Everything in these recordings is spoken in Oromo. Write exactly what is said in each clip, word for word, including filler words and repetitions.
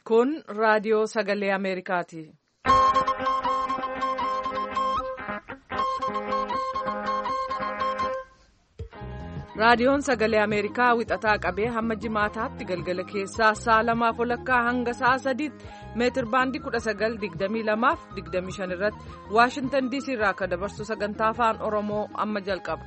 Kun raadiyoo sagalee Ameerikaati. Raadiyoon sagalee Ameerikaa wixataa qabee hamma jimaataatti galgala keessaa sa'a lamaaf walakkaa hanga sa'a sadiitti meetir baandii kudha sagal digdamii lamaaf digdamii shan irratti Waashintan Diisii irraa akka dabarsu sagantaa afaan Oromoo amma jalqaba.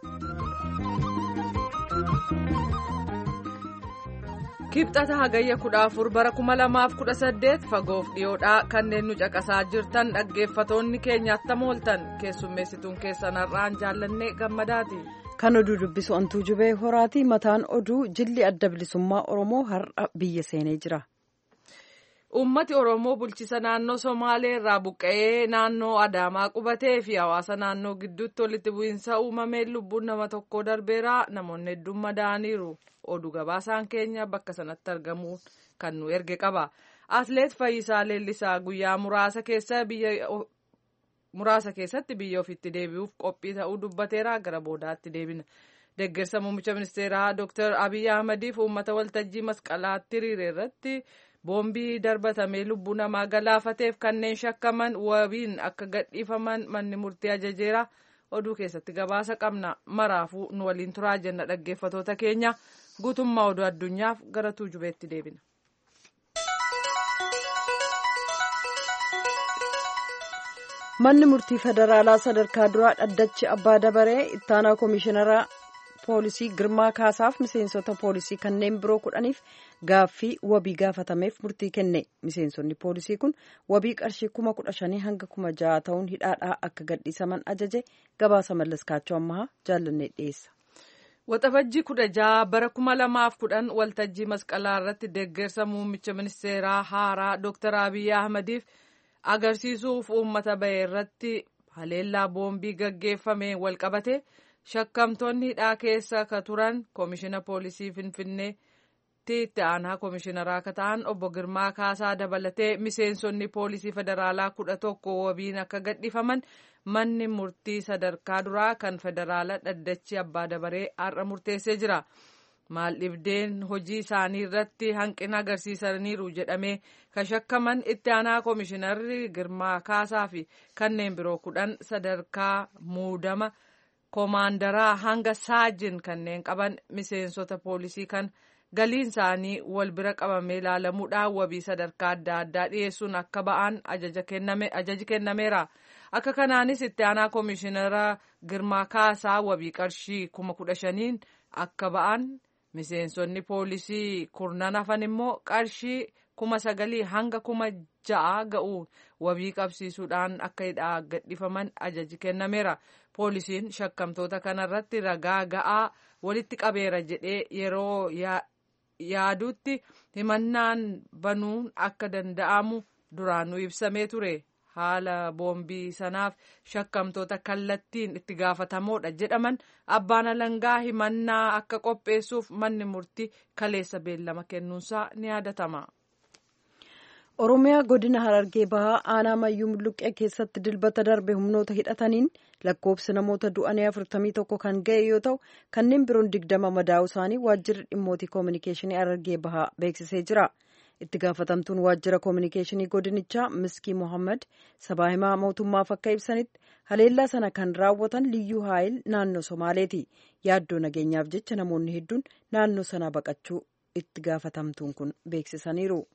Kibxata hagayya kudha afur bara kuma lamaaf kudha saddeet fagoof dhiyoodhaa kanneen nu caqasaa jirtan dhaggeeffatoonni keenya attam ooltan keessummeessituun keessan har'aan jaallannee gammadaati. Kan oduu dubbisu Antuu Jubee Horaati. Mataan oduu jilli adda bilisummaa Oromoo har'a biyya seenee jira. Uummati Oromoo bulchisa naannoo Somaalee irraa buqqa'ee naannoo Adaamaa qubatee fi hawaasa naannoo gidduutti walitti bu'iinsa uumameen lubbuun nama tokkoo darbeera. Namoonni hedduun madaa'aniiru. Oduu gabaasaan keenya bakka sanatti argamuun kan nu erge qaba. Atleet Fayyisaa Leellisaa guyyaa muraasa keessa biyya muraasa keessatti biyya ofiitti deebi'uuf qophii ta'uu dubbateera. Gara boodaatti deebina. Deeggarsa muummicha ministeeraa Dooktar Abiyyi Ahmadiif uummata waltajjii masqalaatti hiriire irratti boombii darbatamee lubbuu namaa galaafateef kanneen shakkaman wabiin akka gadhiifaman manni murtii ajajeera. Oduu keessatti gabaasa qabna. Maraafuu nu waliin turaa jenna dhaggeeffatoota keenya. Guutummaa oduu addunyaaf gara tuujubeetti deebina. Manni murtii federaalaa sadarkaa duraa dhaddachi abbaa dabaree ittaanaa koomishineraa poolisii Girmaa Kaasaaf miseensota poolisii kanneen biroo kudhaniif gaaffii wabii gaafatameef murtii kenne. Miseensonni poolisii kun wabii qarshii kuma kudha shanii hanga kuma ja'a ta'uun hidhaadhaa akka gadhiisaman ajaje. Gabaasa Mallaskaachoo Ammahaa jaallannee dhiyeessa. Waxabajjii kudha ja'a bara kuma lamaaf kudhan waltajjii masqalaa irratti deeggarsa muummicha ministeeraa haaraa Dooktar Abiyyi Ahmadiif agarsiisuuf uummata bahe irratti haleellaa boombii gaggeeffame walqabate shakkamtoonni hidhaa keessa akka turan koomishina poolisii Finfinneetti itti aanaa koomishineraa akka ta'an obbo Girmaa Kaasaa dabalatee miseensonni poolisii federaalaa kudha tokko wabiin akka gadhiifaman manni murtii sadarkaa duraa kan federaalaa dhaddachi abbaa dabaree har'a murteessee jira. Maal dhibdeen hojii isaanii irratti hanqina agarsiisaniiru jedhamee kan shakkaman itti aanaa koomishinarri Girmaa Kaasaa fi kanneen biroo kudhan sadarkaa muudama koomaandaraa hanga saajin kanneen qaban miseensota poolisii kan galiin isaanii wal bira qabamee ilaalamuudhaan wabii sadarkaa adda addaa dhiyeessuun akka ba'an ajaji kennameera. Akka kanaanis itti aanaa koomishinara Girmaa Kaasaa wabii qarshii kuma kudha shaniin akka ba'an miseensonni poolisii kurnan hafan immoo qarshii kuma sagalii hanga kuma ja'a ga'uun wabii qabsiisuudhaan akka hidhaa gadhiifaman ajaji kennameera. Poolisiin shakkamtoota kanarratti ragaa ga'aa walitti qabeera jedhee yeroo yaadutti himannaan banuun akka danda'amu duraanuu ibsamee ture. Haala boombii sanaaf shakkamtoota kallattiin itti gaafatamoodha jedhaman abbaan alangaa himannaa akka qopheessuuf manni murtii kaleessa beellama kennuunsaa ni yaadatama. Oromiyaa godina Harargee Bahaa aanaa Mayyuu Mulluqqee keessatti dilbata darbe humnoota hidhataniin lakkoofsi namoota du'anii afurtamii tokko kan ga'e yoo ta'u kanneen biroon digdama madaa'uu isaanii waajjirri dhimmootii koominikeeshinii Harargee Bahaa beeksisee jira. Itti gaafatamtuun waajjira koominikeeshinii godinichaa Miskii Mohaammed sabaa himaa mootummaaf akka ibsanitti haleellaa sana kan raawwatan liyyuu haayil naannoo Somaaleeti. Yaaddoo nageenyaaf jecha namoonni hedduun naannoo sana baqachuu itti gaafatamtuun kun beeksisaniiru.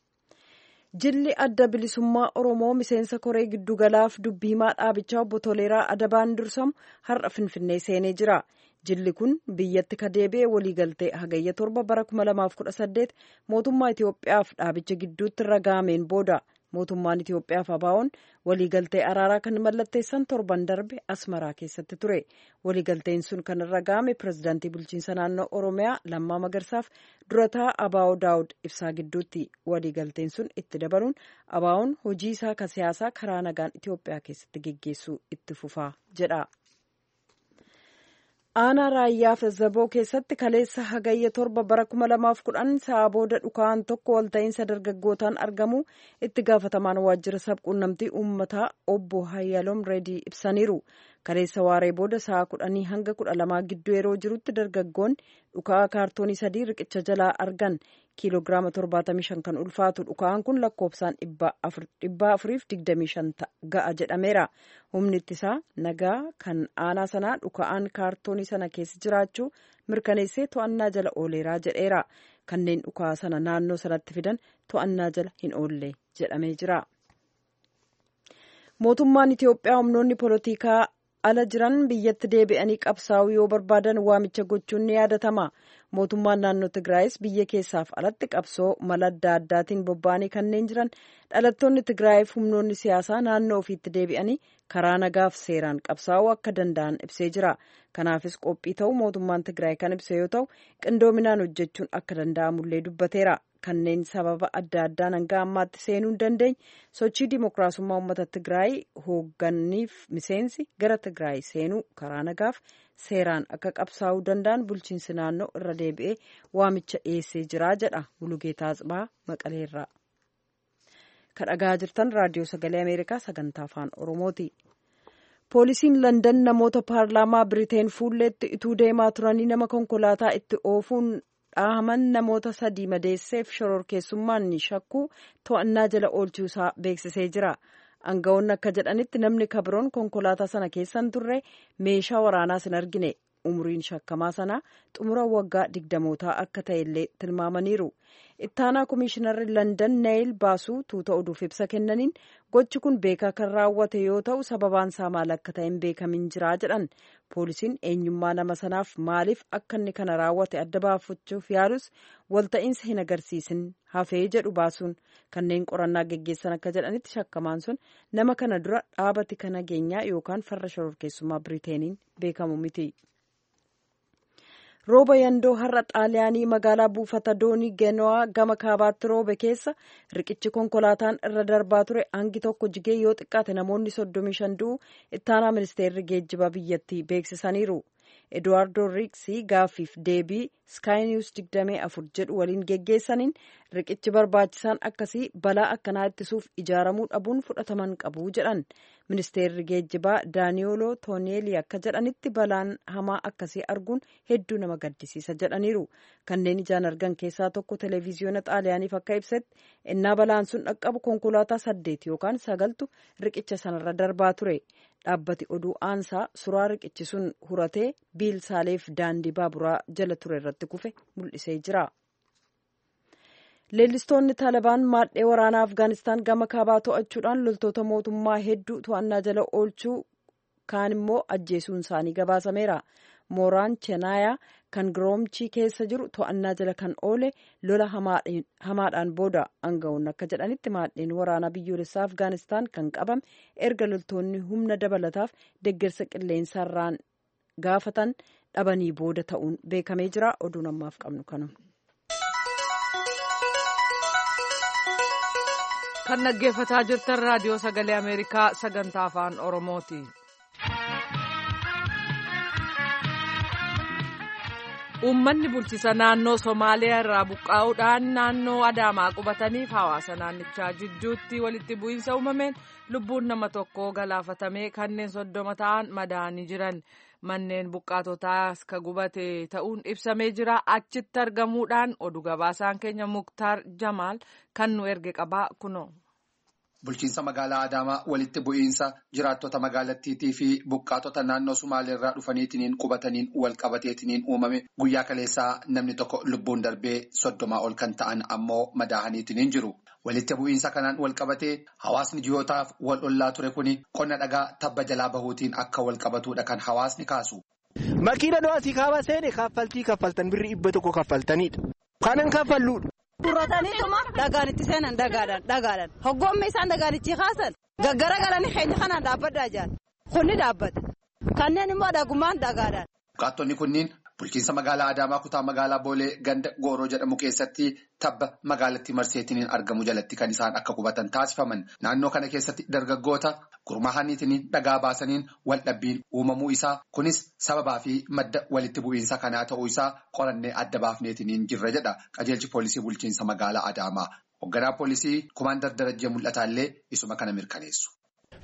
Jilli adda bilisummaa Oromoo miseensa koree giddugalaaf dubbii himaa dhaabichaa obbo Toleeraa Adabaan dursamu har'a Finfinnee seenee jira. Jilli kun biyyatti ka deebi'e waliigaltee hagayya torba bara kuma lamaaf kudha saddeet mootummaa Itoophiyaaf dhaabicha gidduutti ragaameen booda mootummaan Itoophiyaaf abaa'oon waliigaltee araaraa kan mallatteessan torban darbe Asmaraa keessatti ture. Waliigalteen sun kan ragaame pirezidaantii bulchiinsa naannoo Oromiyaa Lammaa Magarsaaf durataa Abaa'oo Daawud Ibsaa gidduutti. Waliigalteen sun itti dabaluun abaa'oon hojii isaa ka siyaasaa karaa nagaan Itoophiyaa keessatti geggeessuu itti fufaa jedha. Aanaa Raayyaa Fezzaboo keessatti kaleessa hagayya torba bara kuma lamaaf kudhan sa'a booda dhukaan tokko walta'iinsa dargaggootaan argamu itti gaafatamaan waajjira sabquunnamtii uummataa obbo Hayyaloom Reedii ibsaniiru. Kaleessa waaree booda sa'a kudhanii hanga kudha lamaa gidduu yeroo jirutti dargaggoonni dhukaa kaartoonii sadii riqicha jalaa argan kiiloogiraama torbaatamii shan kan ulfaatu dhuka'aan kun lakkoofsaan dhibba afuriif digdamii shan ga'a jedhameera. Humni ittisaa nagaa kan aanaa sanaa dhuka'aan kaartoonii sana keessa jiraachuu mirkaneessee to'annaa jala ooleeraa jedheera. Kanneen dhuka'aa sana naannoo sanatti fidan to'annaa jala hin oolle jedhamee jira. Mootummaan Itiyoophiyaa humnoonni poolitikaa ala jiran biyyatti deebi'anii qabsaa'uu yoo barbaadan waamicha gochuun ni yaadatama. Mootummaan naannoo Tigraayis biyya keessaaf alatti qabsoo mala adda addaatiin bobba'anii kanneen jiran dhalattoonni Tigraayiif humnoonni siyaasaa naannoo ofiitti deebi'anii karaa nagaaf seeraan qabsaa'uu akka danda'an ibsee jira. Kanaafis qophii ta'uu mootummaan Tigraay kan ibse yoo ta'u qindoominaan hojjechuun akka danda'amullee dubbateera. Kanneen sababa adda addaan hanga ammaatti seenuu hin dandeenye sochii dimookiraasummaa uummata Tigraay hoogganiif miseensi gara Tigraay seenuu karaa nagaaf seeraan akka qabsaa'uu danda'an bulchiinsi naannoo irra deebi'ee waamicha dhiyeessee jira jedha Mulugeetaa Atsibaa Maqaleerraa. Kan dhaggeeffachaa jirtan raadiyoo sagalee Ameerikaa sagantaa afaan Oromooti. Poolisiin Landan namoota paarlaamaa Biriteen fuulleetti ituu deemaa turanii nama konkolaataa itti oofuun dhaahaman namoota sadii madeesseef shororkeessummaan shakkuu to'annaa jala oolchuusaa beeksisee jira. Aangawoonni akka jedhanitti namni kabiroon konkolaataa sana keessan turre meeshaa waraanaas hin argine. Umriin shakkamaa sanaa xumura waggaa digdamootaa akka ta'ellee tilmaamaniiru. Ittaanaa Komishinarri Landan Neeyil Baasuu tuuta oduuf ibsa kennaniin gochi kun beekaa kan raawwate yoo ta'u sababaan isaa maal akka ta'e hin beekamin jira jedhan. Poolisiin eenyummaa nama sanaaf maaliif akka inni kana raawwate adda baafachuuf yaalus walta'iinsa hin agarsiisin hafee jedhu Baasuun. Kanneen qorannaa geggeessan akka jedhanitti shakkamaan sun nama kana dura dhaabati kan nageenyaa yookaan farra shororkeessummaa Biriteeniin beekamu miti. Rooba yandoo har'a xaaliyaanii magaalaa buufata doonii Geno'aa gama kaabaatti roobe keessa riqichi konkolaataan irra darbaa ture hangi tokko jigee yoo xiqqaate namoonni soddomii shan du'u ittaanaa ministeerri geejjibaa biyyattii beeksisaniiru. Eduwaardoo Riiksii gaaffiif deebii Sky News digdamii afur jedhu waliin geggeessaniin riqichi barbaachisaan akkasii balaa akkanaa ittisuuf ijaaramuu dhabuun fudhataman qabu jedhan. Ministeerri geejjibaa Daaniyooloo Tooneelii akka jedhanitti balaan hamaa akkasii arguun hedduu nama gaddisiisa jedhaniiru. Kanneen ijaan argan keessaa tokko televiziyoona xaaliyaaniif akka ibsetti innaa balaan sun dhaqqabu konkolaataa saddeet yookaan sagaltu riqicha sanarra darbaa ture. Dhaabbati oduu aansaa suuraa riqichi sun huratee biilsaaleef daandii baaburaa jala ture irratti kufe mul'isee jira. Leellistoonni Taalibaan maadhee waraanaa Afgaanistaan gama kaabaa to'achuudhaan loltoota mootummaa hedduu to'annaa jala oolchuu kaan immoo ajjeesuun isaanii gabaasameera. Mooraan Cheenaayaa kan Giroomchii keessa jiru to'annaa jala kan oole lola hamaadhaan booda aangawoonni akka jedhanitti maadheen waraanaa biyyoolessaa Afgaanistaan kan qabame erga loltoonni humna dabalataaf deeggarsa qilleensarraan gaafatan dhabanii booda ta'uun beekamee jira. Oduun ammaaf qabnu kanuma. Kan dhaggeeffataa jirtan raadiyoo sagalee Ameerikaa sagantaa afaan Oromooti. Uummanni bulchiisa naannoo Somaaliyaa irraa buqqaa'uudhaan naannoo Adaamaa qubataniif hawaasa naannichaa jidduutti walitti bu'iinsa uumameen lubbuun nama tokkoo galaafatamee kanneen soddoma ta'an madaa'anii jiran. Manneen buqqaatotaas ka gubate ta'uun ibsamee jira. Achitti argamuudhaan oduu gabaasaan keenya Muktaar Jamaal kan nu erge qabaa kunoo. Bulchiinsa magaalaa Adaamaa walitti bu'iinsa jiraattota magaalattiitii fi buqqaatota naannoo Somaaliirraa dhufaniitiin qubataniin wal qabateetiin uumame guyyaa kaleessaa namni tokko lubbuun darbee soddomaa ol kan ta'an ammoo madaa'aniitiin jiru. Walitti bu'iinsa kanaan wal qabatee hawaasni ji'ootaaf wal ollaa ture kuni qonna dhagaa tabba jalaa bahuutiin akka wal qabatudha kan hawaasni kaasu. Makiina do'atii kaaba seene kaffaltii kaffaltan birri dhibba tokko kaffaltanidha. Kanan kaffalluudha. Durrataniituma dhagaan itti seenan dhagaadhaan dhagaadhaan hoggoommi isaan dhagaanichi kaasan gaggara galanii keenya kanaan dhaabbadhaa jiran kunni dhaabbata kanneen immoo dhagumaan dhagaadhaan. Buqqaattonni kunniin bulchiinsa magaalaa Adaamaa kutaa magaalaa Boolee ganda Gooroo jedhamu keessatti tabba magaalattii marseetiin argamu jalatti kan isaan akka qubatan taasifaman. Naannoo kana keessatti dargaggoota gurmaa'aniitiin dhagaa baasaniin wal dhabbiin uumamuu isaa kunis sababaa fi madda walitti bu'iinsa kanaa ta'uu isaa qorannee adda baafneetiin jirra jedha qajeelchi poolisii bulchiinsa magaalaa Adaamaa. Hoogganaa poolisii Kumaandar Darajjee Mul'ataallee isuma kana mirkaneessu.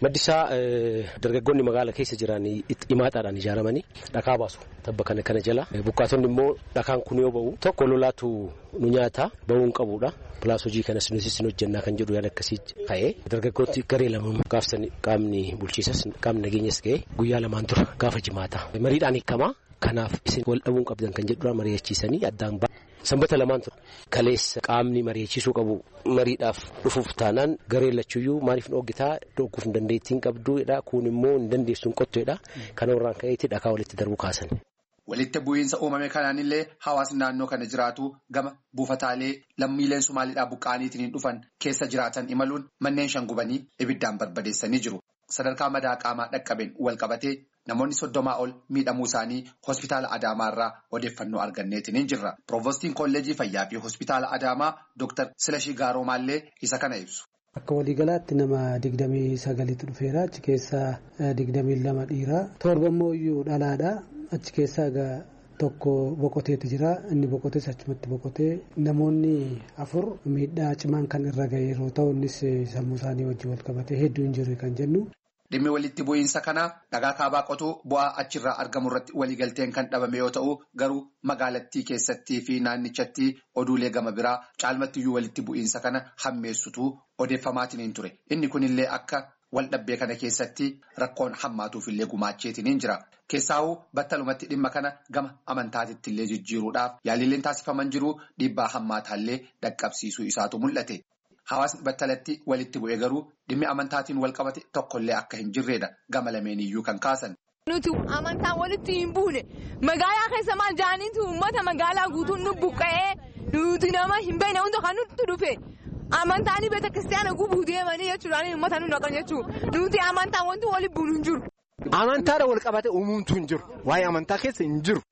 Maddisaa dargaggoonni magaala keessa jiran imaataadhaan ijaaramanii dhakaa baasu tabba kana kana jala buqqaatonni immoo dhakaan kun yoo ba'u tokko lolaatu nu nyaata ba'uun qabudha. Pilaas hojii kanas nuti sin hojjannaa kan jedhu yaada akkasii ka'ee dargaggooti garee lama gaafsan qaamni bulchiisas qaamni nageenyas ga'ee guyyaa lamaan dura gaafa jimaata mariidhaan hiikamaa kanaaf isin wal dhabuun qabdan kan jedhu mari'achiisanii addaan ba'a. Sanbata lamaan ture kaleessa qaamni mari'achiisuu qabu mariidhaaf dhufuuf taanaan garee lachuyyuu maaliif dhooggitaa dhooguuf hin dandeettiin qabduudha kun immoo hin dandeessuun qotteedha kana warraan ka'eetti dhakaa walitti darbuu kaasan. Walitti bu'iinsa uumame kanaanillee hawaasni naannoo kana jiraatu gama buufataalee lammiileen Somaaliidhaa buqqaaniitiin dhufan keessa jiraatan imaluun manneen shan gubanii ibiddaan barbadeessanii jiru. Sadarkaa madaa qaamaa dhaqqabeen wal qabatee namoonni soddomaa ol miidhamuu isaanii hospitaala Adaamaarraa odeeffannoo arganneetiin jirra. Provoostiin kolleejii fayyaa fi hospitaala Adaamaa Dooktar Silashii Gaaromaallee isa kana ibsu. Akka waliigalaatti nama digdamii sagaliitu dhufeera. Achi keessaa digdamii lama dhiiraa. Torba immoo iyyuu dhalaadha. Achi keessaa egaa tokko boqoteetu jira. Inni boqotees achumatti boqotee namoonni afur miidhaa cimaan kan irra ga'e yeroo ta'u innis sammuu isaanii wajjin wal qabatee hedduu hin jirre kan jennu. Dhimmi walitti bu'iinsa kanaa dhagaa kaabaa qotuu bu'aa achirraa argamu irratti waliigalteen kan dhabame yoo ta'u garuu magaalattii keessattii fi naannichatti oduulee gama biraa caalmattiyyuu walitti bu'iinsa kana hammeessutu odeeffamaatiin ture. Inni kunillee akka wal dhabbee kana keessatti rakkoon hammaatuufillee gumaacheetiin jira. Keessaawuu battalumatti dhimma kana gama amantaatitti illee jijjiiruudhaaf yaalileen taasifaman jiru dhiibbaa hammaataallee dhaqqabsiisuu isaatu mul'ate. Hawaasni battalatti walitti bu'ee garuu dhimmi amantaatiin wal qabate tokkollee akka hin jirredha gama lameeniyyuu kan kaasan. Nuti amantaan walitti hin buune magaalaa keessa maal jaaniitu uummata magaalaa guutuun nu buqqa'ee nuti nama hin beekne hundi kan nutti dhufe amantaan beeta kiristaanaa gubuu deemanii jechuudhaan uummata nu naqan jechuudha nuti amantaan wanti walitti buunu hin jiru. Amantaadha wal qabate uumamtu hin jiru waa'ee amantaa keessa hin jiru.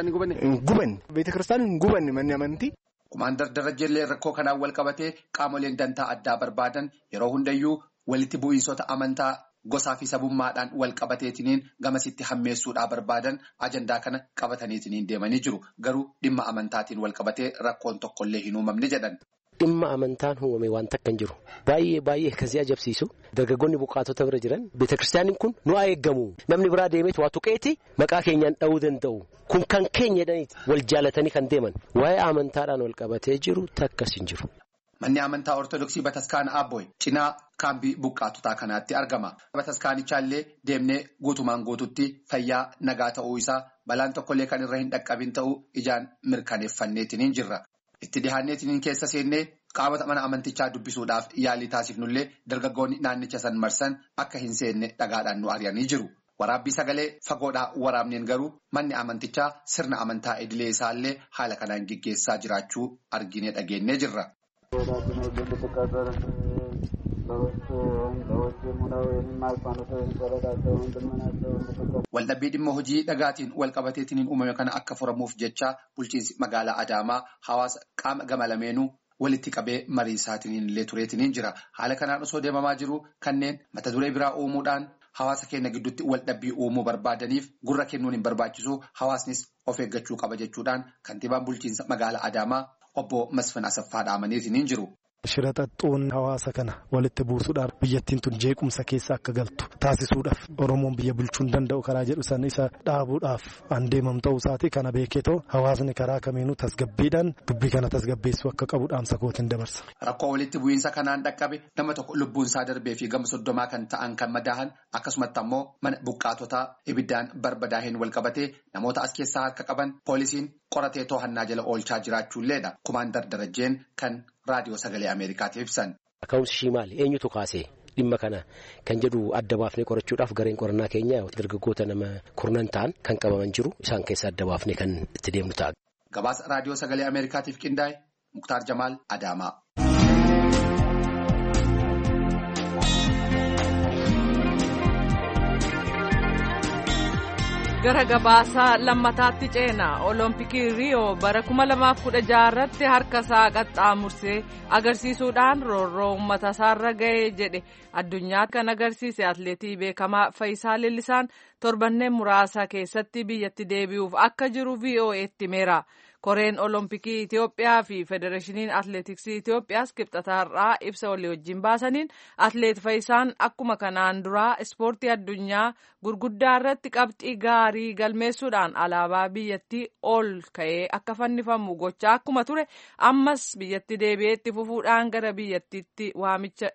Hin gubanne beeta kiristaanaa hin gubanne manni amantii. Kumaandar Darajjeellee rakkoo kanaan wal qabatee qaamoleen dantaa addaa barbaadan yeroo hundayyuu walitti bu'iinsota amantaa gosaa fi sabummaadhaan wal qabateetiniin gamasitti hammeessuudhaa barbaadan ajandaa kana qabataniitiniin deemanii jiru. Garuu dhimma amantaatiin wal qabatee rakkoon tokkollee hin uumamne jedhan. Dhimma amantaan uumame waan takka hin jiru. Baay'ee baay'ee akkasii ajabsiisu. Dargaggoonni buqqaatota bira jiran beetakiristaaniin kun nu haa eeggamu. Namni biraa deemeetu waa tuqeeti maqaa keenyaan dha'uu danda'u. Kun kan keenya jedhaniiti wal jaalatanii kan deeman. Waa'ee amantaadhaan wal qabatee jiru takkas hin jiru. Manni amantaa Ortodoksii Bataskaana Abbooy cinaa kaambii buqqaatotaa kanaatti argama. Bataskaanichallee deemnee guutumaan guututti fayyaa nagaa ta'uu isaa balaan tokkollee kan irra hin dhaqqabin ta'uu ijaan mirkaneeffanneetiin jirra. Itti dhihaanneetiin keessa seennee qaamota mana amantichaa dubbisuudhaaf yaalii taasifnullee dargaggoonni naannicha san marsan akka hin seenne dhagaadhaan nu ari'anii jiru. Waraabbii sagalee fagoodhaa waraabneen garuu manni amantichaa sirna amantaa idilee isaallee haala kanaan gaggeessaa jiraachuu arginee dhageenyee jirra. Waldhabbii dhimma hojii dhagaatiin wal qabateetiin uumame kana akka furamuuf jecha bulchiinsi magaalaa Adaamaa hawaasa qaama gama lameenuu walitti qabee marii isaatiin illee tureetiin jira. Haala kanaan osoo deemamaa jiru kanneen mata duree biraa uumuudhaan hawaasa keenya gidduutti waldhabbii uumuu barbaadaniif gurra kennuun hin barbaachisu hawaasnis of eeggachuu qaba jechuudhaan kantiibaan bulchiinsa magaalaa Adaamaa obbo Masfin Asaffaa dhaamaniitiin jiru. Shira xaxxuun hawaasa kana walitti buusuudhaaf biyyattiin tun jeequmsa keessa akka galtu taasisuudhaaf Oromoon biyya bulchuu hin danda'u karaa jedhu san isa dhaabuudhaaf an deemam ta'uu isaati kana beeketoo hawaasni karaa kamiinuu tasgabbiidhaan dubbii kana tasgabbeessuu akka qabu dhaamsa kootiin dabarsa. Rakkoo walitti bu'iinsa kanaan dhaqqabe nama tokko lubbuun isaa darbee fi gama soddomaa kan ta'an kan madaahan akkasumatti ammoo mana buqqaatotaa ibiddaan barbadaaheen wal qabatee namoota as keessaa harka qaban poolisiin qoratee to'annaa jala oolchaa jiraachuulleedha. Kumaandar Darajjeen kan raadiyoo sagalee Ameerikaatiif ibsan. Ka'umsi ishii maali? Eenyutu kaasee dhimma kana kan jedhu adda baafnee qorachuudhaaf gareen qorannaa keenya dargaggoota nama kurnan ta'an kan qabaman jiru isaan keessa adda baafnee kan itti deemnu ta'a. Gabaasa raadiyoo sagalee Ameerikaatiif qindaa'e Muktaar Jamaal Adaamaa. Gara gabaasa lammataatti ceena olompikii Riyoo bara kuma lamaaf kudha jaha irratti harka isaa qaxxaamursee agarsiisuudhaan roorroo uummata isaarra ga'ee jedhe addunyaa kan agarsiise atleetii beekamaa Faayisaa Leellisaan torbanneen muraasa keessatti biyyatti deebi'uuf akka jiru V O E'tti himeera. Koreen Olompikii Itoophiyaa fi Federeeshiniin Atileetiksii Itoophiyaas kibxataarraa ibsa walii wajjin baasaniin atileet Fayyisaan akkuma kanaan duraa ispoortii addunyaa gurguddaa irratti qabxii gaarii galmeessuudhaan alaabaa biyyattii ol ka'ee akka fannifamu gochaa akkuma ture ammas biyyatti deebi'ee itti fufuudhaan gara biyyattiitti waamicha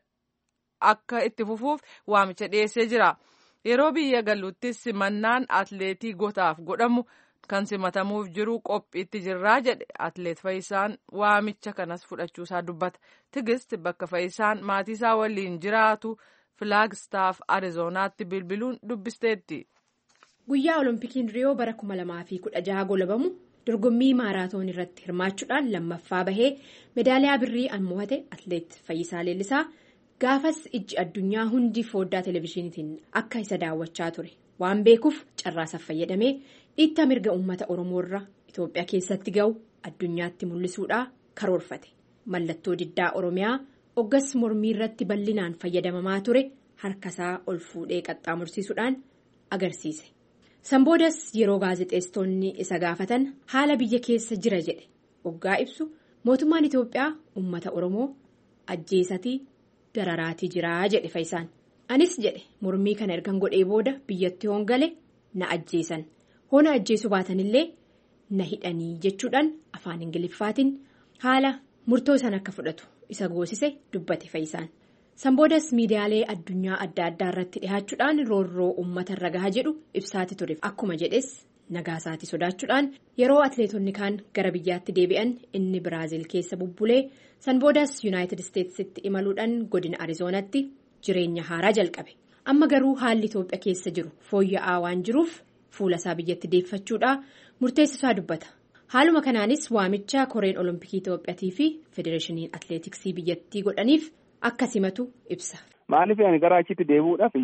akka itti fufuuf waamicha dhiyeessee jira. Yeroo biyya galuuttis simannaan atileetii gotaaf godhamu kan simatamuuf jiru qophiitti jirraa jedhe atileet Fayyisaan waamicha kanas fudhachuusaa dubbata. Tigist bakka Fayyisaan maatiisaa waliin jiraatu Filaagstaaf Arizonaatti bilbiluun dubbisteetti. Guyyaa Oloompikiin Riyoo bara kuma lamaa fi kudha jaha golabamu dorgommii maaraatoon irratti hirmaachuudhaan lammaffaa bahee meedaaliyaa birrii an mo'ate atileet Fayyisaa Leellisaa gaafas ijji addunyaa hundi fooddaa televezyiiniitiin akka isa daawwachaa ture waan beekuuf carraasaaf fayyadamee dhiitta mirga uummata Oromoorra Itoophiyaa keessatti ga'u addunyaatti mul'isuudhaa karoorfate. Mallattoo diddaa Oromiyaa oggas mormii irratti bal'inaan fayyadamamaa ture harkasaa ol fuudhee qaxxaamursiisuudhaan agarsiise. Sanboodas yeroo gaazexeessitoonni isa gaafatan haala biyya keessa jira jedhe oggaa ibsu mootummaan Itoophiyaa uummata Oromoo ajjeesatii dararaatii jiraa jedhe Fayyisaan. Anis jedhe mormii kana ergan godhee booda biyyatti hoongale na ajjeesan. Hoona ajjeesuu baatanillee na hidhanii jechuudhaan afaan Ingiliffaatiin haala murtoo isaan akka fudhatu isa goosise dubbate Fayyisaan. Sanboodas miidiyaalee addunyaa adda addaa irratti dhihaachuudhaan roorroo uummata irra gahaa jedhu ibsaati ture. Akkuma jedhes nagaasaati sodaachuudhaan yeroo atileetonni kaan gara biyyaatti deebi'an inni Biraazil keessa bubbulee sanboodas Yuunaayitid Isteetsitti imaluudhaan godina Arizoonatti jireenya haaraa jalqabe. Amma garuu haalli Itoophiyaa keessa jiru fooyya'aa waan jiruuf fuula isaa biyyatti deeffachuudhaa murteessisaa dubbata. Haaluma kanaanis waamicha koreen Olompikii Itoophiyaatii fi Federeeshiniin Atileetiksii biyyattii godhaniif akka simatu ibsa. Maaliif ani gara achitti deebi'uudhaaf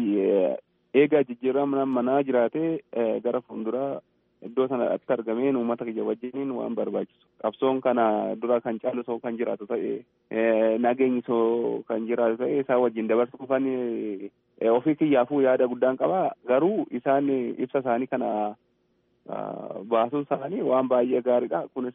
eegaa jijjiirama manaa jiraatee gara fuulduraa iddoo sanatti argameen uummata kiyya wajjiniin waan barbaachisu. Qabsoon kana dura kan caalu soo kan jiraatu ta'e nageenyi soo kan jiraatu ta'e isaa wajjin dabarsuufan ofii kiyyaafuu yaada guddaan qaba. Garuu isaan ibsa isaanii kana baasuun isaanii waan baay'ee gaariidha. Kunis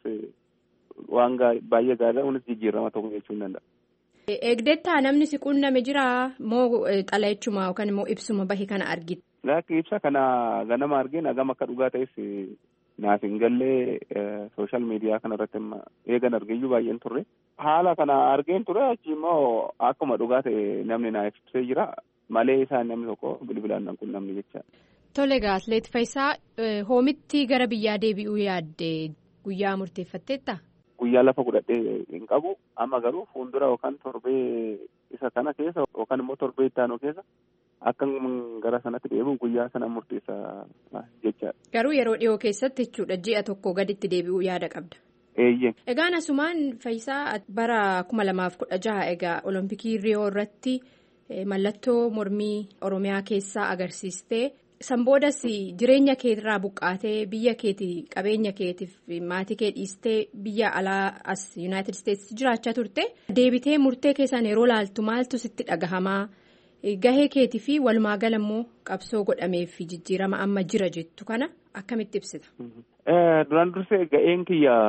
waan baay'ee gaariidha. Kunis jijjiirama tokko jechuu ni danda'a. Eegdettaa namni si quunname jira moo xala jechuuma yookaan immoo ibsuma bahe kana argite? Laakki ibsa kana ganama argeen hagam akka dhugaa ta'es naaf hin gallee sooshaal miidiyaa kana irratti eegan argeeyyuu baay'een turre. Haala kana argeen ture achi immoo akkuma dhugaa ta'e namni naaf ibsee jira malee isaan namni tokko bilbilaan nan quunnamne jecha. Tole egaa atileet Fayyisaa hoomitti gara biyyaa deebi'uu yaadde guyyaa murteeffatteetta? Guyyaa lafa godhadhee hin qabu amma garuu fuuldura yookaan torbee isa kana keessa yookaan immoo torbee itti aanu keessa akka gara sanatti deebi'u guyyaa sana murteessa jechaadha. Garuu yeroo dhiyoo keessatti jechuudha ji'a tokko gaditti deebi'uu yaada qabda. Eeyyee. Egaan asumaan Fayyisaa bara kuma lamaaf kudha jaha egaa Olompikii Riyoo irratti mallattoo mormii Oromiyaa keessaa agarsiistee. Sanboodas jireenya keetirraa buqqaatee biyya keetii qabeenya keetiif maatii kee dhiistee biyya alaa as Yuunaayitid Isteetsi jiraachaa turte deebitee murtee keessaan yeroo laaltu maaltu sitti dhagahamaa gahee keetii fi walumaa gala immoo qabsoo godhamee fi jijjiirama amma jira jettu kana akkamitti ibsita? Duraan dursee ga'een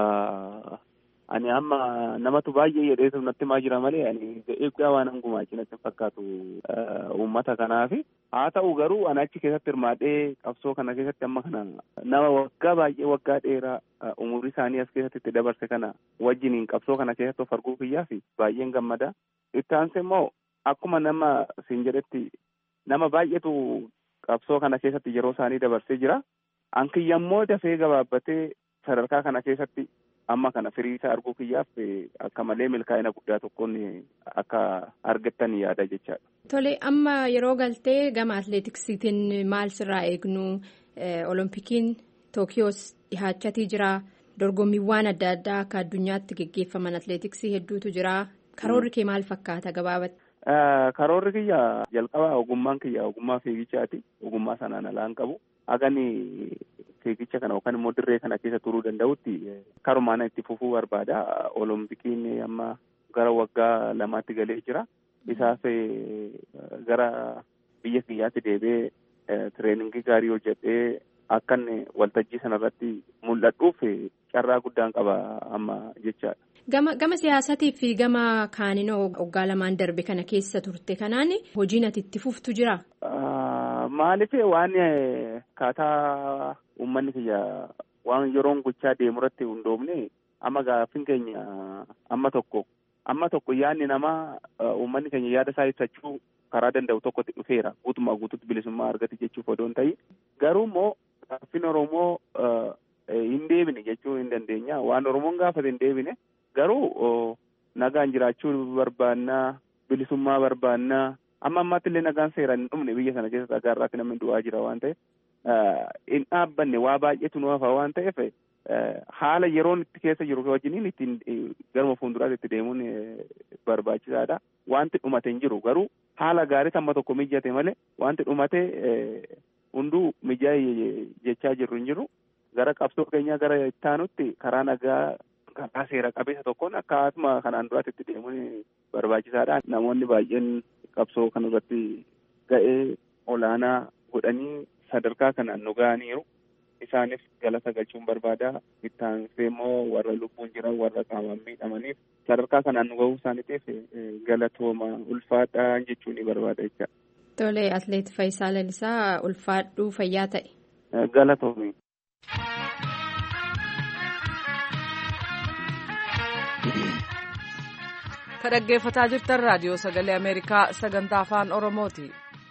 kiyya ani amma namatu baay'ee jedheetu natti maa jira malee ani ga'ee guddaa waan hangumaa natti fakkaatu uummata kanaafi. Haa ta'u garuu ani achi keessatti hirmaadhee qabsoo kana keessatti amma kana nama waggaa baay'ee waggaa dheeraa umurii isaanii as keessatti itti dabarse kana wajjiniin qabsoo kana keessatti of arguu kiyyaa fi baay'een gammada. Itti aansee immoo akkuma nama siin jedhetti nama baay'eetu qabsoo kana keessatti yeroo isaanii dabarsee jira. An kiyyammoo dafee gabaabbatee sadarkaa kana keessatti amma kana firiisa arguu kiyyaaf akka malee milkaa'ina guddaa tokkoon akka argattan yaada jechaadha. Tole amma yeroo galtee gama atileetiksiitiin maal sirraa eegnu Olompikiin Tookiyoos dhihaachatii jira dorgommiiwwan adda addaa akka addunyaatti geggeeffaman atileetiksii hedduutu jira karoorri kee maal fakkaata gabaabatti? Karoorri kiyya jalqaba ogummaan kiyya ogummaa fiigichaati ogummaa sanaan alaan qabu hagani fiigicha kana yookaan immoo dirree kana keessa turuu danda'utti karumaan itti fufuu barbaada. Olompikiin amma gara waggaa lamaatti galee jira. Isaaf gara biyya kiyyaatti deebi'ee tireeningii gaarii hojjetee akka inni waltajjii sanarratti mul'adhuuf carraa guddaan qaba amma jechaadha. Gama gama siyaasaatii fi gama kaaninoo waggaa lamaan darbe kana keessa turte kanaan hojiin ati itti fuftu jira? Maaliif waan kaataa uummanni kiyya waan yeroon gochaa deemu irratti hundoofne amma gaaffiin keenya amma tokko amma tokko yaadni namaa uummanni keenya yaada isaa ibsachuu karaa danda'u tokkotti dhufeera guutummaa guutuutti bilisummaa argate jechuuf odoo hin ta'in garuu immoo gaaffiin Oromoo hin deebine jechuu hin dandeenya waan Oromoon gaafate hin deebine garuu nagaan jiraachuu barbaannaa bilisummaa barbaannaa amma ammaatti illee nagaan seeraan hin dhumne biyya sana keessa dhagaarraatti namni du'aa jira waan ta'eef hin dhaabbanne waa baay'eetu nu hafa waan ta'eef haala yeroon itti keessa jiru wajjiniin ittiin garuma fuulduraatti itti deemuun barbaachisaadha. Wanti dhumate hin jiru garuu haala gaarii amma tokko mijate malee wanti dhumate hunduu mijaa'ee jechaa jirru hin jiru. Gara qabsoo keenyaa gara ittaanutti karaa nagaa karaa seera qabeessa tokkoon akkasuma kanaan duraatti itti deemuun barbaachisaadha. Namoonni baay'een qabsoo kanarratti ga'ee olaanaa godhanii sadarkaa kanaan nu ga'aniiru. Isaanis galata galchuun barbaada. Ittaansee immoo warra lubbuun jiran warra qaamaan miidhamaniif sadarkaa kanaan nu ga'uu isaaniitiif galatooma ulfaadhaa jechuun ni barbaada jecha. Tole Atleet Fayyisaa Lalisaa ulfaadhuu fayyaa ta'e. Galatoomi. Ka dhaggeeffataa jirtan raadiyoo sagalee Ameerikaa sagantaa afaan Oromooti.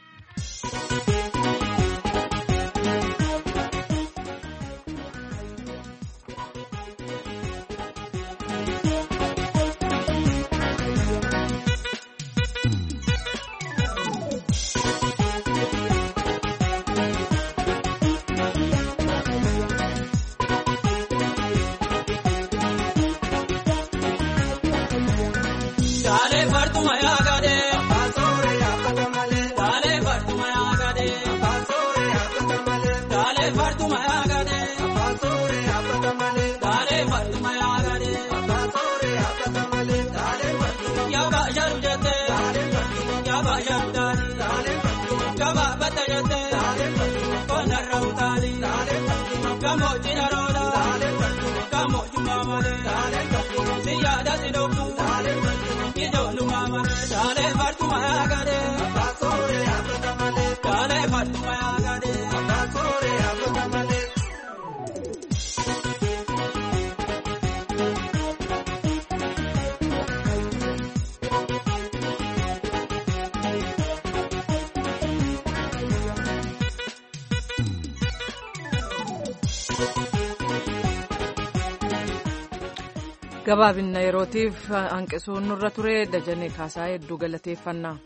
Gabaabinna yerootiif hanqisuun nurra ture Dajanee Kaasaa hedduu galateeffannaa.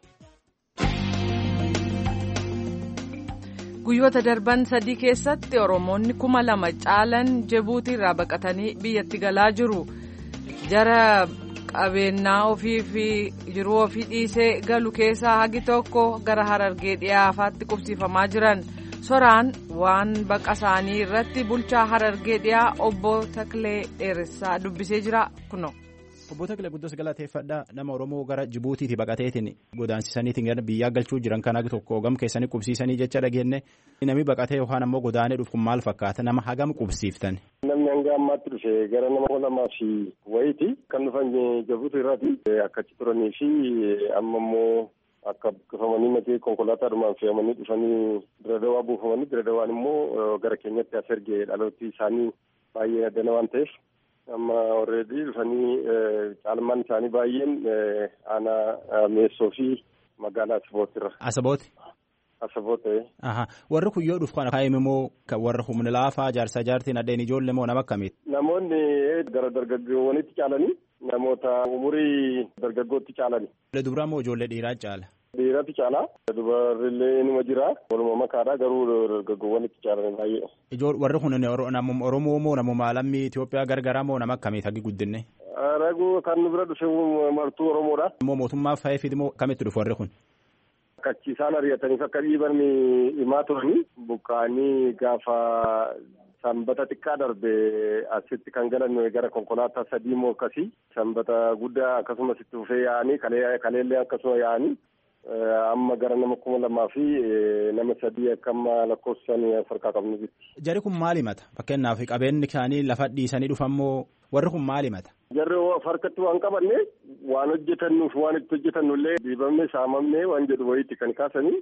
Guyyoota darban sadii keessatti Oromoonni kuma lama caalan Jibuutii irraa baqatanii biyyatti galaa jiru. Jara qabeenyaa ofii fi jiruu ofii dhiisee galu keessaa hagi tokko gara Harargee dhiyaafaatti qubsiifamaa jiran. Soraan waan baqa isaanii irratti bulchaa Harargee dhiyaa obbo Taklee Dheeressaa dubbisee jira kuno. Obbo Taklee guddoos galateeffadhaa nama Oromoo gara Jibuutiitti baqateetiin godaansisaniitiin gara biyyaa galchuu jiran kan hagi tokko hagam keessanii qubsiisanii jecha dhageenne namni baqatee yookaan ammoo godaanee dhufu maal fakkaata nama hagam qubsiiftan. Namni hanga ammaatti dhufe gara nama lamaa fi wayiiti kan dhufan Jibuutii irraati akkachi turanii fi amma immoo akka buqqifamanii maqee konkolaataadhumaan fe'amanii dhufanii Diradawaa buufamanii Diradawaan immoo gara keenyatti as ergee dhaloottii isaanii baay'ee addana waan ta'eef amma alreedii dhufanii caalmaan isaanii baay'een aanaa Meessoo fi magaalaa Asabootirra. Asabooti. Asabooti. Warri kun yoo dhufu kana kaa'ime moo warra humna laafaa jaarsaa jaartiin addeen ijoollee moo nama akkamiiti? Namoonni gara dargaggoowwanitti caalanii namoota umurii dargaggootti caalanii. Dubraa moo ijoollee dhiiraa caala? Dhiiratu caala. Dubarrillee nima jira. Waluma makaadha garuu dargaggoowwanitti caalanii baay'ee. Ijoollee warri kun namuma Oromoo moo namuma lammii Itoophiyaa gargaraa moo nama akkamiiti hagi guddinne? Raguu kan nu bira dhufe martuu Oromoodha. Immoo mootummaa fa'ee fidi moo kamitti dhufu warri kun? Akkachi isaan ari'ataniif akka dhiiban himaa turanii buqqaanii gaafa sanbata xiqqaa darbe asitti kan galan gara konkolaataa sadii moo akkasii sanbata guddaa akkasumas itti fufee yaa'anii kaleellee akkasuma yaa'anii amma gara nama kuma lamaa fi nama sadii akka amma lakkoofsan harkaa qabnu jirti. Jarri kun maal himata? Fakkeenyaaf qabeenyi isaanii lafa dhiisanii dhufammoo warri kun maal himata? Jarri harkatti waan qabanne waan hojjetannuuf waan itti hojjetannullee dhiibamne saamamne waan jedhu wayiitti kan kaasanii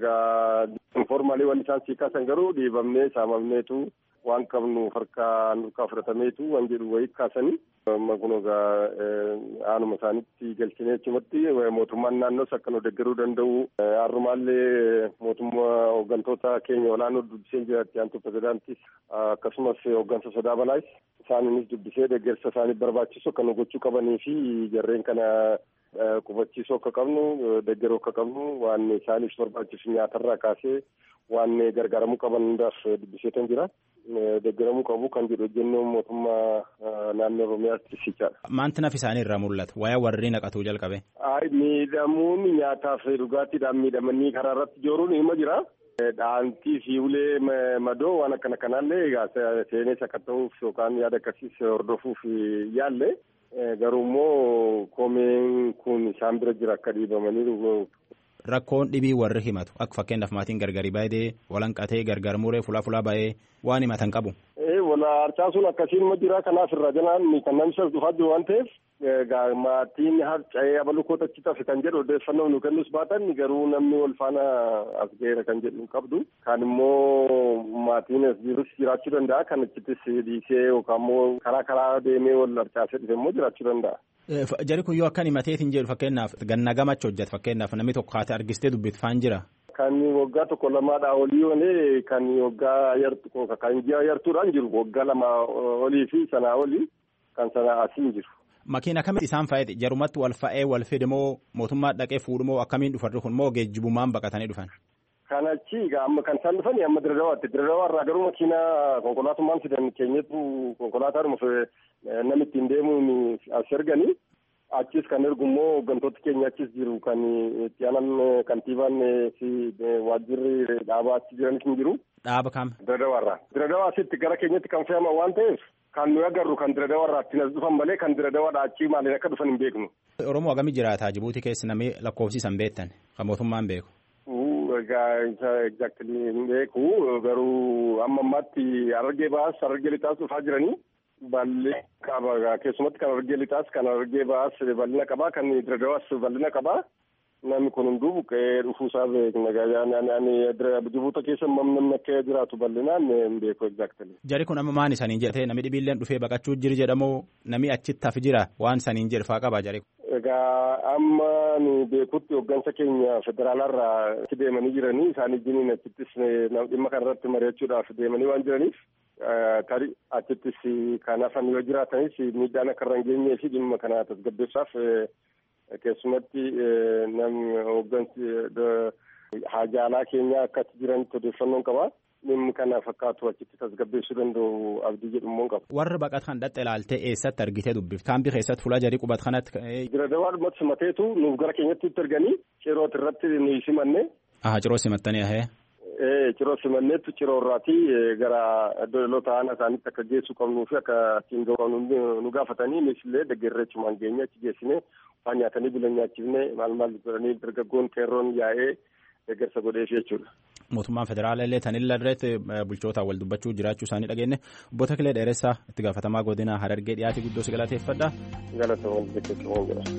egaa informaalii waan isaan sii kaasan garuu dhiibamne saamamneetu waan qabnu harkaa nurkaa fudhatameetu waan jedhu wayii kaasanii amma kun egaa aanuma isaanitti galchinee achumatti mootummaan naannoos akka nu deeggaruu danda'u har'umaallee mootummaa hooggantoota keenya olaanoo dubbisee jiraatti aantu pirezidaantis akkasumas hooggansa sodaa balaas isaaniinis dubbisee deeggarsa isaanii barbaachisu akka nu gochuu qabanii fi jarreen kana qubachiisuu akka qabnu deeggaruu akka qabnu waan isaaniif barbaachisu nyaatarraa kaasee waan gargaaramuu qaban hundaaf dubbiseetan jira. Deeggaramuu qabu kan jedhu hojjennoo mootummaa naannoo Oromiyaatti sichaadha. Maanti nafi isaanii irraa mul'ata? Wayaa warri naqatuu jalqabe? Ay miidhamuun nyaataaf dhugaatiidhaan miidhamanii karaa irratti jooruun hima jira. Dhaantii fi ulee madoo waan akkana kanaallee egaa seenes akka ta'uuf yookaan yaada akkasiis hordofuuf yaalle garuu immoo koomeen kun isaan bira jira akka dhiibamanii. Rakkoon dhibii warri himatu akka fakkeenyaaf maatiin gargari baay'ee walanqatee gargar muree fulaa fulaa baay'ee waan himatan qabu. Ee wala harcaasuun akkasiin ma jira kanaaf irraa janaan kan namni isa dhufaa jiru waan ta'eef maatiin harca'ee abalukoo achi tafe kan jedhu odeeffannoo nu kennus baatan garuu namni wal faana as ga'eera kan jedhu hin qabdu. Kan immoo maatiin as jirus jiraachuu danda'a kan achittis dhiisee yookaan immoo karaa karaa deemee wal harcaasee dhufe immoo jiraachuu danda'a. Jari kun yoo akkan himateetiin jedhu fakkeenyaaf ganna gamacha hojjeta fakkeenyaaf namni tokko haati argistee dubbifaan jira. Kan waggaa tokko lamaadhaa olii olee kan waggaa yartu kan ji'a yartuudhaan jiru waggaa lama olii fi sanaa olii kan sanaa asiin jiru. Makiina akkamitti isaan fayyade jarumatti wal fa'ee wal fide moo mootummaa dhaqee fuudhumoo akkamiin dhufan kun moo geejjibumaan baqatanii dhufan? Kan achi amma kan isaan dhufan amma Diradawaatti Diradawaa irraa garuu makiina konkolaatummaan fidan keenyatti konkolaataadhuma namni ittiin deemuun as erganii achis kan ergu immoo hooggantoota keenya achis jiru kan itti aanan kantiibaan fi waajjirri dhaabaa achi jiranis ni jiru. Dhaaba kam? Diradawaa irraa. Diradawaa asitti gara keenyatti kan fe'aman waan ta'eef kan nuyi agarru kan Diradawaa irraa ittiin as dhufan malee kan Diradawaadhaa achii maaliin akka dhufan hin beeknu. Oromoo hagamii jiraataa Jibuutii keessa namni lakkoofsiisan beektan kan mootummaan beeku. Exactly hin beeku garuu amma ammaatti Harargee baas Harargee lixaas dhufaa jiranii bal'ina qaba keessumatti kan Harargee lixaas kan Harargee baas bal'ina qabaa kan Diradawaas bal'ina qabaa namni kun hunduu buqqee dhufuusaa beekna Jibuutii keessa namni akka jiraatu bal'inaan hin beeku exactly. Jari kun amma maan isaniin jedhee namni dhibiilleen dhufee baqachuu jiri jedhamoo namni achitti hafi jira waan saniin jedhfaa qaba jari kun. Egaa amma nu beekutti hooggansa keenya federaalarraa itti deemanii jiranii isaan ijjiniin achittis dhimma kanarratti mari'achuudhaaf deemanii waan jiraniif tarii achittis kan hafan yoo jiraatanis miidhaan akka irra hin geenyee fi dhimma kana tasgabbeessaaf keessumatti namni hooggansi haajaalaa keenya akkatti jiranitti odeeffannoon qaba. Dhimmi kana fakkaatu achitti tasgabbeessuu danda'u abdii jedhummoo qaba. Warra baqat kan dhatte ilaaltee eessatti argitee dubbifte? Kaampii keessatti fuula jarii qubat kanatti. Diradawaa dhumatti simateetu nuuf gara keenyatti itti erganii cirooti irratti nuyi simanne. Aha ciroo simattanii ahee. Ee ciroo simanneetu ciroo irraatii gara dhaloota aanaa isaaniitti akka geessuu qabnuu fi akka ittiin ga'u qabnu nu gaafatanii innis illee deeggarreechumaan geenye achi geessine waan nyaatanii bulan nyaachifne maal maal godhanii dargaggoon qeerroon yaa'ee deeggarsa godheef jechuudha. Mootummaan federaalaa illee tanilla irratti bulchootaan wal dubbachuu jiraachuu isaanii dhageenye obbo Takilee Dheeressaa itti gaafatamaa godina Harargee dhiyaatii guddoo si galateeffadha. Galatoomuu jechuun jira.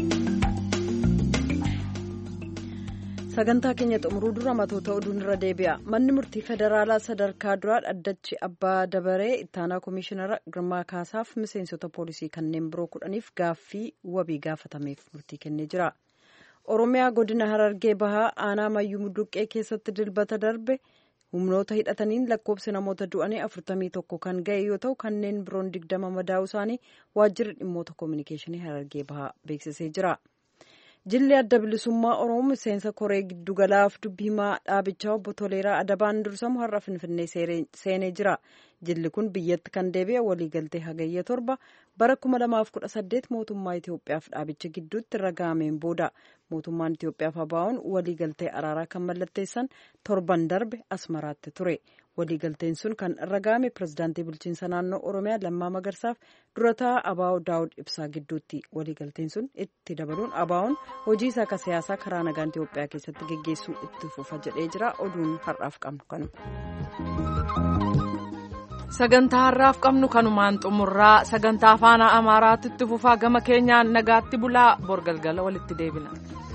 Sagantaa keenya xumuruu dura matoota oduun irra deebi'a. Manni murtii federaalaa sadarkaa duraa dhaddachi abbaa dabaree ittaanaa koomishinara Girmaa Kaasaaf miseensota poolisii kanneen biroo kudhaniif gaaffii wabii gaafatameef murtii kennee jira. Oromiyaa godina Harargee bahaa aanaa mayyuu mudduqqee keessatti dilbata darbe humnoota hidhataniin lakkoofsi namoota du'anii afurtamii tokko kan ga'e yoo ta'u kanneen biroon digdama madaa'uu isaanii waajjirri dhimmoota koominikeeshinii Harargee bahaa beeksisee jira. Jilli adda bilisummaa Oromoo miseensa koree giddugalaaf dubbii himaa dhaabichaa obbo Toleeraa Adabaan dursamu har'a Finfinnee seenee jira. Jilli kun biyyatti kan deebi'e waliigaltee hagayya torba bara kuma lamaaf kudha saddeet mootummaa Itoophiyaaf dhaabicha gidduutti raga'ameen booda mootummaan Itoophiyaaf abaa'uun waliigaltee araaraa kan mallatteessan torban darbe Asmaraatti ture. Waliigalteen sun kan irra ga'ame pirezidaantii bulchiinsa naannoo Oromiyaa Lammaa Magarsaaf durataa Abaa'oo Daawud Ibsaa gidduutti. Waliigalteen sun itti dabaluun Abaa'oon hojii isaa akka siyaasaa karaa nagaan Itoophiyaa keessatti geggeessuu itti fufa jedhee jira. Oduun har'aaf qabnu kanuma. Sagantaa har'aaf qabnu kanumaan xumurraa sagantaa afaan Amaaraatti itti fufaa gama keenyaan nagaatti bulaa bor galgala walitti deebina.